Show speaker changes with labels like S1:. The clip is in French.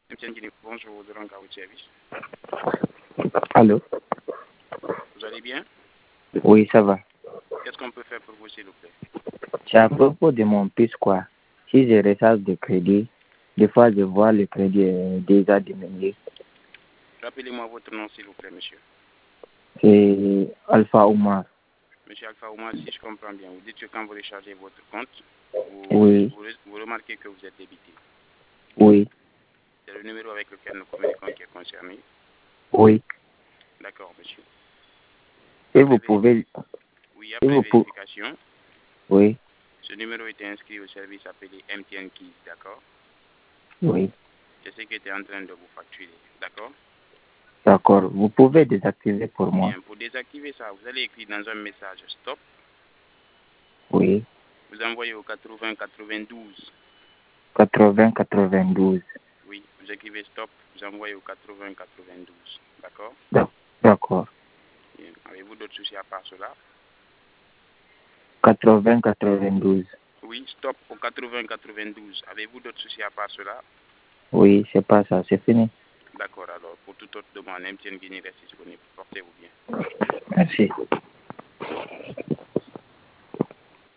S1: Bonjour, de l'Anka au service.
S2: Allô?
S1: Vous allez bien?
S2: Oui, ça va.
S1: Qu'est-ce qu'on peut faire pour vous, s'il vous plaît?
S2: C'est à propos de mon puce, quoi. Si je recharge de crédit, des fois je vois le crédit est déjà diminué.
S1: Rappelez-moi votre nom, s'il vous plaît, monsieur.
S2: C'est Alpha Omar.
S1: Monsieur Alpha Ouma, si je comprends bien, vous dites que quand vous rechargez votre compte,
S2: Oui,
S1: vous remarquez que vous êtes débité.
S2: oui,
S1: C'est le numéro avec lequel nous communiquons qui est concerné.
S2: oui.
S1: D'accord, monsieur.
S2: Et
S1: Après
S2: vous pouvez...
S1: Oui,
S2: Et
S1: après
S2: vous pouvez...
S1: vérification,
S2: Oui,
S1: ce numéro était inscrit au service appelé MTN Keys, d'accord?
S2: oui.
S1: C'est ce qui était en train de vous facturer, d'accord?
S2: D'accord. Vous pouvez désactiver pour moi.
S1: Bien, pour désactiver ça, vous allez écrire dans un message stop.
S2: Oui.
S1: Vous envoyez au 80 92.
S2: 80-92.
S1: Oui, vous écrivez stop, vous envoyez au 80 92. D'accord?
S2: D'accord.
S1: Bien. Avez-vous d'autres soucis à part cela?
S2: 80-92.
S1: Oui, stop au 80 92. Avez-vous d'autres soucis à part cela?
S2: Oui, c'est pas ça. C'est fini.
S1: D'accord, alors, pour toute autre demande, MTN Guinée reste disponible. Portez-vous bien.
S2: Merci.